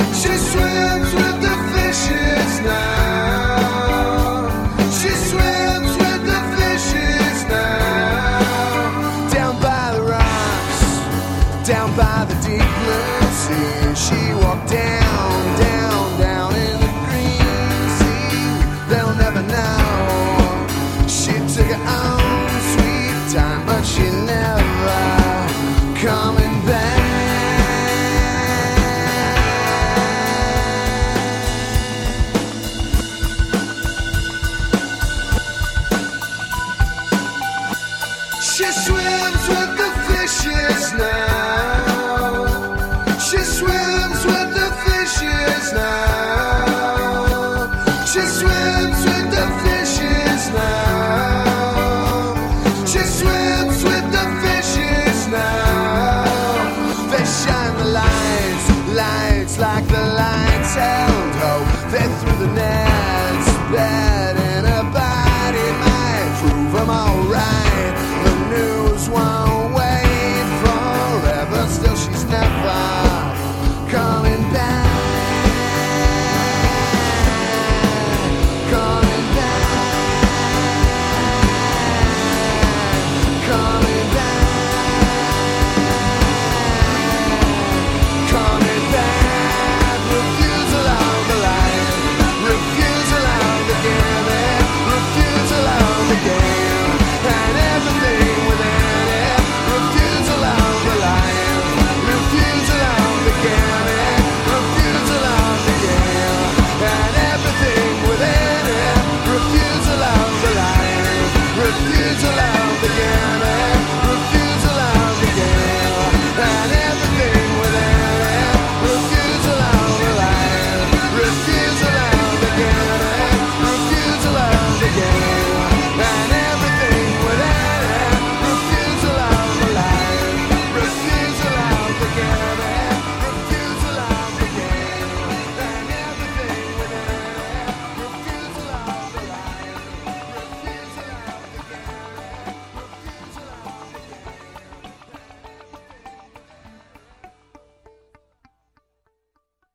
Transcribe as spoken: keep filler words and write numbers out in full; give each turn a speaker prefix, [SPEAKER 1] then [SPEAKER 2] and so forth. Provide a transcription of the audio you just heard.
[SPEAKER 1] She swims with the fishes now. She swims with the fishes now. Down by the rocks, down by the deep blue sea. She walked down, down, down in the green sea. They'll never know. She took her own sweet time, but she never coming back. She swims with the fishes now. She swims with the fishes now. She swims with the fishes now. She swims with the fishes now. They shine the lights, lights like the lights held hope. They threw the net